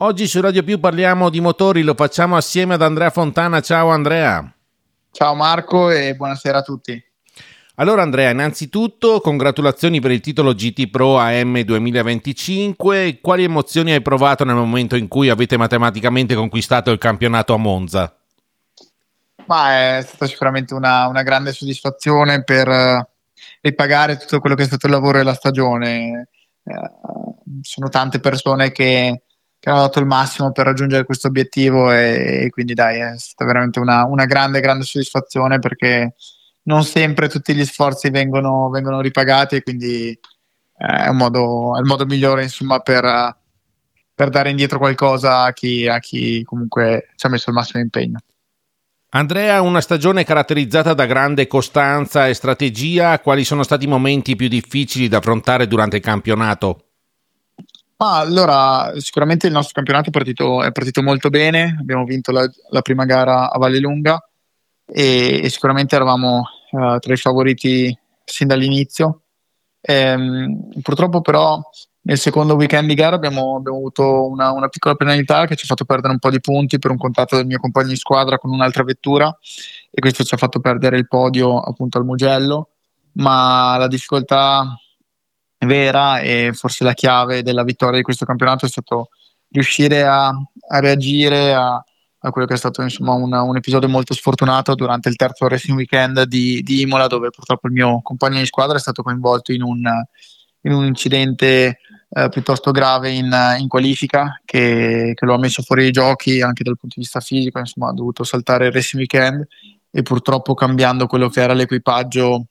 Oggi su Radio Più parliamo di motori, lo facciamo assieme ad Andrea Fontana. Ciao Andrea. Ciao Marco e buonasera a tutti. Allora Andrea, innanzitutto congratulazioni per il titolo GT Pro AM 2025. Quali emozioni hai provato nel momento in cui avete matematicamente conquistato il campionato a Monza? Ma è stata sicuramente una grande soddisfazione per ripagare tutto quello che è stato il lavoro della stagione. Sono tante persone che hanno dato il massimo per raggiungere questo obiettivo e quindi dai, è stata veramente una grande soddisfazione, perché non sempre tutti gli sforzi vengono ripagati, e quindi è il modo migliore, insomma, per dare indietro qualcosa a chi comunque ci ha messo il massimo impegno. Andrea, una stagione caratterizzata da grande costanza e strategia. Quali sono stati i momenti più difficili da affrontare durante il campionato? Ma allora, sicuramente il nostro campionato è partito molto bene. Abbiamo vinto la prima gara a Vallelunga e sicuramente eravamo tra i favoriti sin dall'inizio. Purtroppo però nel secondo weekend di gara abbiamo avuto una piccola penalità che ci ha fatto perdere un po' di punti per un contatto del mio compagno di squadra con un'altra vettura, e questo ci ha fatto perdere il podio appunto al Mugello. Ma la difficoltà vera e forse la chiave della vittoria di questo campionato è stato riuscire a reagire a quello che è stato, insomma, un episodio molto sfortunato durante il terzo racing weekend di Imola, dove purtroppo il mio compagno di squadra è stato coinvolto in un incidente piuttosto grave in qualifica, che lo ha messo fuori dai giochi anche dal punto di vista fisico. Insomma, ha dovuto saltare il racing weekend, e purtroppo, cambiando quello che era l'equipaggio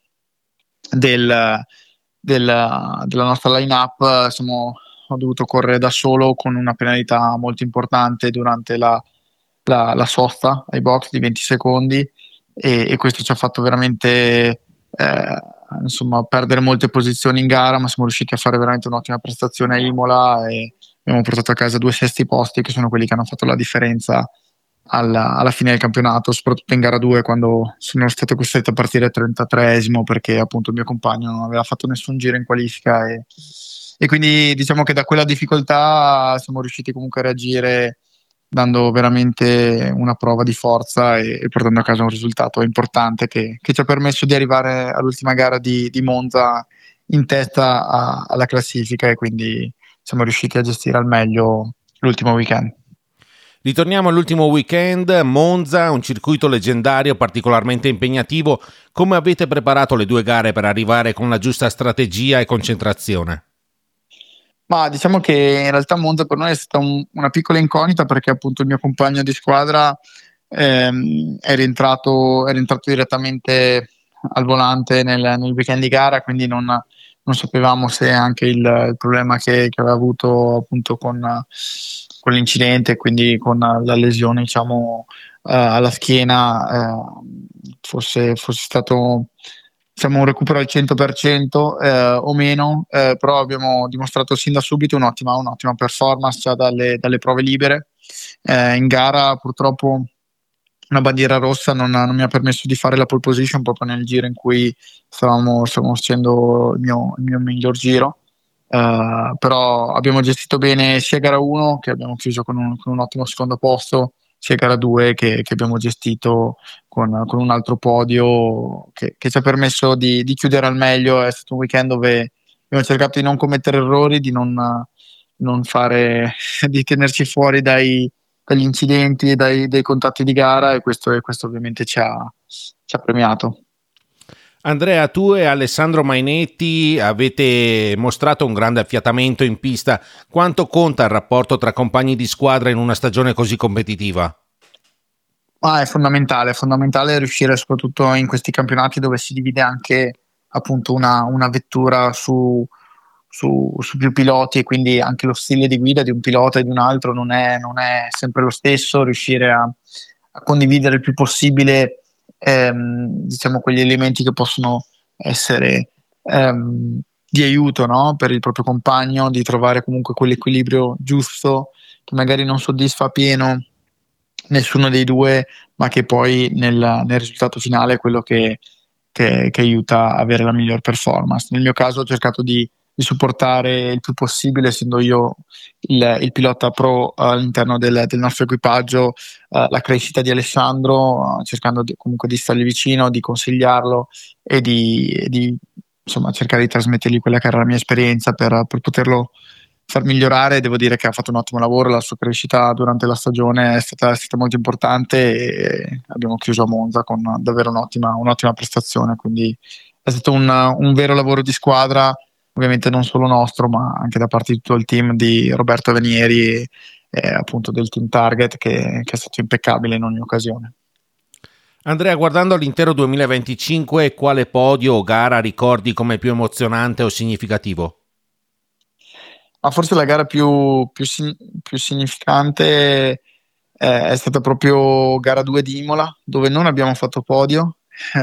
della nostra line-up, ho dovuto correre da solo con una penalità molto importante durante la sosta ai box di 20 secondi, e questo ci ha fatto veramente insomma, perdere molte posizioni in gara, ma siamo riusciti a fare veramente un'ottima prestazione a Imola e abbiamo portato a casa 2 sesti posti, che sono quelli che hanno fatto la differenza alla fine del campionato, soprattutto in gara 2, quando sono stato costretto a partire 33esimo perché appunto il mio compagno non aveva fatto nessun giro in qualifica, e quindi diciamo che da quella difficoltà siamo riusciti comunque a reagire, dando veramente una prova di forza e portando a casa un risultato importante che ci ha permesso di arrivare all'ultima gara di Monza in testa alla classifica, e quindi siamo riusciti a gestire al meglio l'ultimo weekend. Ritorniamo all'ultimo weekend, Monza, un circuito leggendario particolarmente impegnativo. Come avete preparato le 2 gare per arrivare con la giusta strategia e concentrazione? Ma diciamo che in realtà Monza per noi è stata una piccola incognita, perché appunto il mio compagno di squadra è rientrato direttamente al volante nel weekend di gara, quindi non sapevamo se anche il problema che aveva avuto appunto con l'incidente, quindi con la lesione, diciamo, alla schiena, fosse stato, diciamo, un recupero al 100% o meno, però abbiamo dimostrato sin da subito un'ottima performance già dalle prove libere. In gara purtroppo una bandiera rossa non mi ha permesso di fare la pole position proprio nel giro in cui stavamo facendo il mio miglior giro. Però abbiamo gestito bene sia gara 1, che abbiamo chiuso con un ottimo secondo posto, sia gara 2 che abbiamo gestito con un altro podio che ci ha permesso di chiudere al meglio. È stato un weekend dove abbiamo cercato di non commettere errori, di non fare, di tenerci fuori dagli incidenti e dai contatti di gara, e questo ovviamente ci ha premiato. Andrea, tu e Alessandro Mainetti avete mostrato un grande affiatamento in pista. Quanto conta il rapporto tra compagni di squadra in una stagione così competitiva? È fondamentale riuscire, soprattutto in questi campionati dove si divide anche appunto una vettura su più piloti, e quindi anche lo stile di guida di un pilota e di un altro non è sempre lo stesso. Riuscire a condividere il più possibile, diciamo, quegli elementi che possono essere di aiuto, no? Per il proprio compagno, di trovare comunque quell'equilibrio giusto che magari non soddisfa pieno nessuno dei due, ma che poi nel risultato finale è quello che aiuta a avere la miglior performance. Nel mio caso ho cercato di di supportare il più possibile, essendo io il pilota pro all'interno del nostro equipaggio, la crescita di Alessandro, cercando comunque di stargli vicino, di consigliarlo e di, insomma, cercare di trasmettergli quella che era la mia esperienza per poterlo far migliorare. Devo dire che ha fatto un ottimo lavoro, la sua crescita durante la stagione è stata molto importante e abbiamo chiuso a Monza con davvero un'ottima prestazione, quindi è stato un vero lavoro di squadra, ovviamente non solo nostro, ma anche da parte di tutto il team di Roberto Venieri e appunto del team Target che è stato impeccabile in ogni occasione. Andrea, guardando l'intero 2025, quale podio o gara ricordi come più emozionante o significativo? Ma forse la gara più significante è stata proprio gara 2 di Imola, dove non abbiamo fatto podio,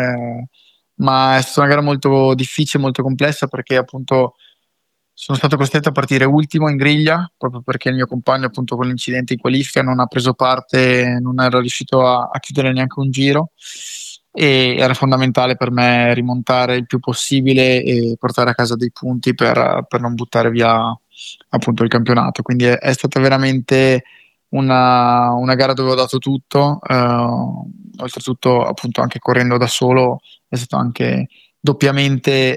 ma è stata una gara molto difficile, molto complessa, perché appunto sono stato costretto a partire ultimo in griglia, proprio perché il mio compagno appunto con l'incidente in qualifica non ha preso parte, non era riuscito a chiudere neanche un giro, e era fondamentale per me rimontare il più possibile e portare a casa dei punti per non buttare via appunto il campionato. Quindi è stata veramente una gara dove ho dato tutto, oltretutto appunto anche correndo da solo è stato anche doppiamente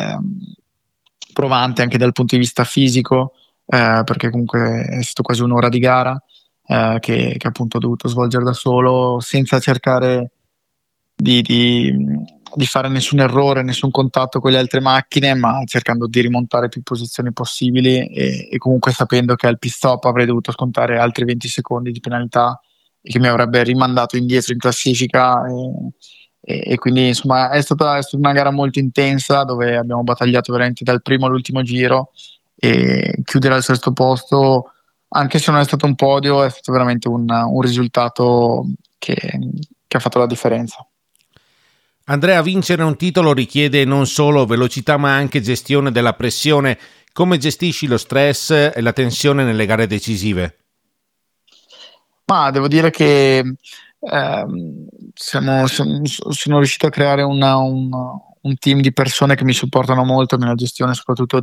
provante anche dal punto di vista fisico, perché comunque è stato quasi un'ora di gara che appunto ho dovuto svolgere da solo senza cercare di, di- di fare nessun errore, nessun contatto con le altre macchine, ma cercando di rimontare più posizioni possibili e comunque sapendo che al pit stop avrei dovuto scontare altri 20 secondi di penalità e che mi avrebbe rimandato indietro in classifica. E quindi insomma è stata una gara molto intensa dove abbiamo battagliato veramente dal primo all'ultimo giro, e chiudere al sesto posto, anche se non è stato un podio, è stato veramente un risultato che ha fatto la differenza. Andrea, vincere un titolo richiede non solo velocità ma anche gestione della pressione. Come gestisci lo stress e la tensione nelle gare decisive? Ma devo dire che sono riuscito a creare un team di persone che mi supportano molto nella gestione soprattutto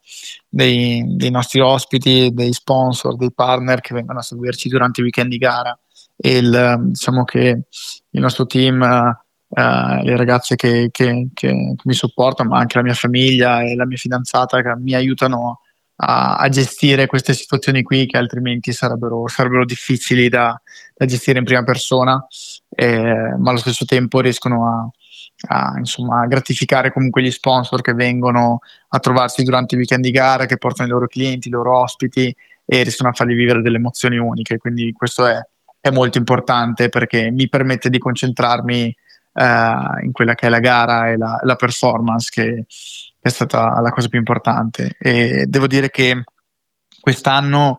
dei nostri ospiti, dei sponsor, dei partner che vengono a seguirci durante i weekend di gara. Diciamo che il nostro team, le ragazze che mi supportano, ma anche la mia famiglia e la mia fidanzata che mi aiutano a gestire queste situazioni qui che altrimenti sarebbero difficili da gestire in prima persona, ma allo stesso tempo riescono insomma, a gratificare comunque gli sponsor che vengono a trovarsi durante i weekend di gara, che portano i loro clienti, i loro ospiti e riescono a fargli vivere delle emozioni uniche. Quindi questo è molto importante perché mi permette di concentrarmi in quella che è la gara e la performance, che è stata la cosa più importante. E devo dire che quest'anno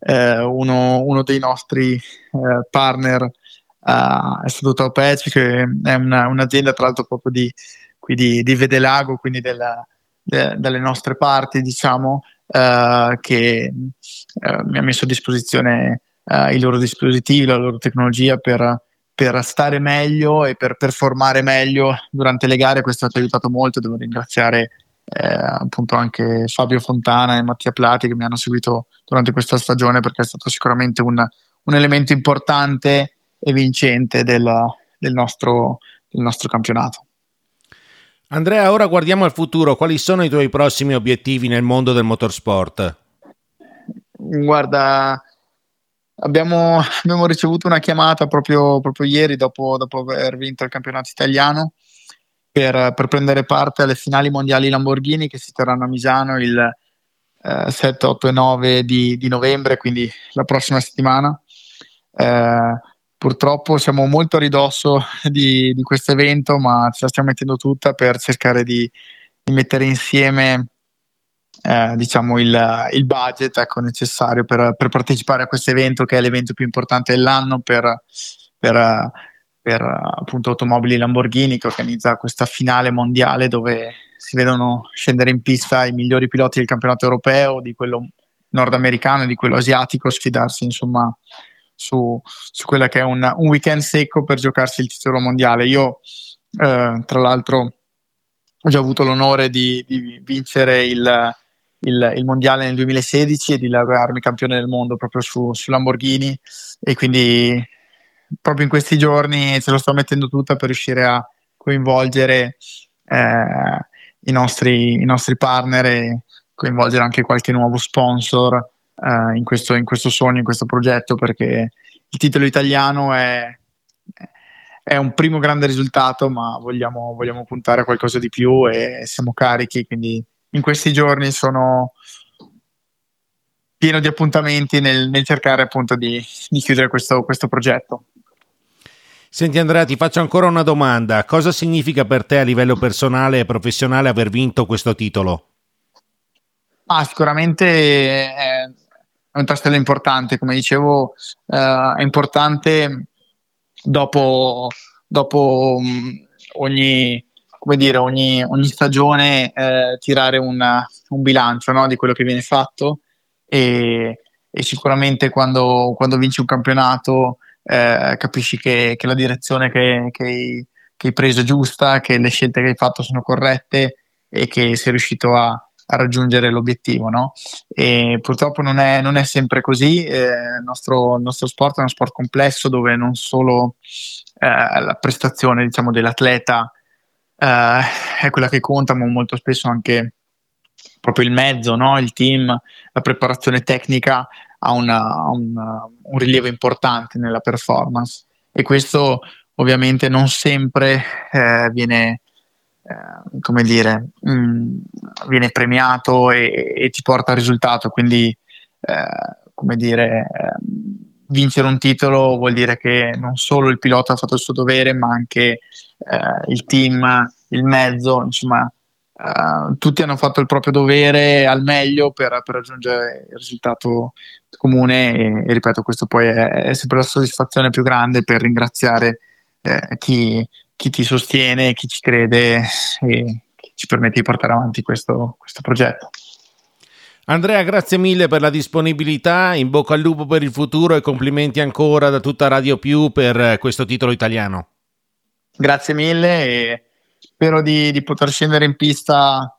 uno dei nostri partner è stato Top Edge, che è un'azienda tra l'altro proprio qui di Vedelago, quindi dalle nostre parti, diciamo, che mi ha messo a disposizione i loro dispositivi, la loro tecnologia per stare meglio e per performare meglio durante le gare. Questo ci ha aiutato molto. Devo ringraziare appunto anche Fabio Fontana e Mattia Plati che mi hanno seguito durante questa stagione, perché è stato sicuramente un elemento importante e vincente del nostro campionato. Andrea, ora guardiamo al futuro. Quali sono i tuoi prossimi obiettivi nel mondo del motorsport? Guarda, abbiamo ricevuto una chiamata proprio ieri, dopo aver vinto il campionato italiano, per prendere parte alle finali mondiali Lamborghini che si terranno a Misano il 7, 8 e 9 di novembre, quindi la prossima settimana. Eh, Purtroppo siamo molto a ridosso di questo evento, ma ce la stiamo mettendo tutta per cercare di mettere insieme diciamo il budget, ecco, necessario per partecipare a questo evento, che è l'evento più importante dell'anno per, eh, per appunto Automobili Lamborghini, che organizza questa finale mondiale dove si vedono scendere in pista i migliori piloti del campionato europeo, di quello nordamericano e di quello asiatico, sfidarsi insomma su quella che è un weekend secco per giocarsi il titolo mondiale. Io tra l'altro ho già avuto l'onore di vincere il mondiale nel 2016 e di laurearmi campione del mondo proprio su Lamborghini, e quindi proprio in questi giorni ce lo sto mettendo tutta per riuscire a coinvolgere i nostri partner e coinvolgere anche qualche nuovo sponsor in questo sogno, in questo progetto, perché il titolo italiano è un primo grande risultato, ma vogliamo puntare a qualcosa di più e siamo carichi, quindi in questi giorni sono pieno di appuntamenti nel cercare appunto di chiudere questo progetto. Senti Andrea, ti faccio ancora una domanda. Cosa significa per te a livello personale e professionale aver vinto questo titolo? Sicuramente è un tassello importante, come dicevo, è importante dopo ogni, come dire, ogni stagione tirare un bilancio, no, di quello che viene fatto e sicuramente quando vinci un campionato capisci che la direzione che hai preso è giusta, che le scelte che hai fatto sono corrette e che sei riuscito a raggiungere l'obiettivo, no? E purtroppo non è sempre così. Il nostro sport è uno sport complesso dove non solo la prestazione, diciamo, dell'atleta è quella che conta, ma molto spesso anche proprio il mezzo, no? Il team, la preparazione tecnica ha un rilievo importante nella performance e questo ovviamente non sempre viene, come dire, viene premiato e ti porta al risultato. Quindi, come dire, vincere un titolo vuol dire che non solo il pilota ha fatto il suo dovere, ma anche il team, il mezzo, insomma, tutti hanno fatto il proprio dovere al meglio per raggiungere il risultato comune e ripeto, questo poi è sempre la soddisfazione più grande per ringraziare chi ti sostiene, chi ci crede e chi ci permette di portare avanti questo progetto. Andrea, grazie mille per la disponibilità, in bocca al lupo per il futuro e complimenti ancora da tutta Radio Più per questo titolo italiano. Grazie mille e spero di poter scendere in pista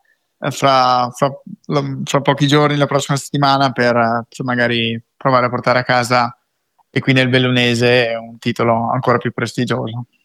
fra pochi giorni, la prossima settimana, per magari provare a portare a casa e qui nel Bellunese un titolo ancora più prestigioso.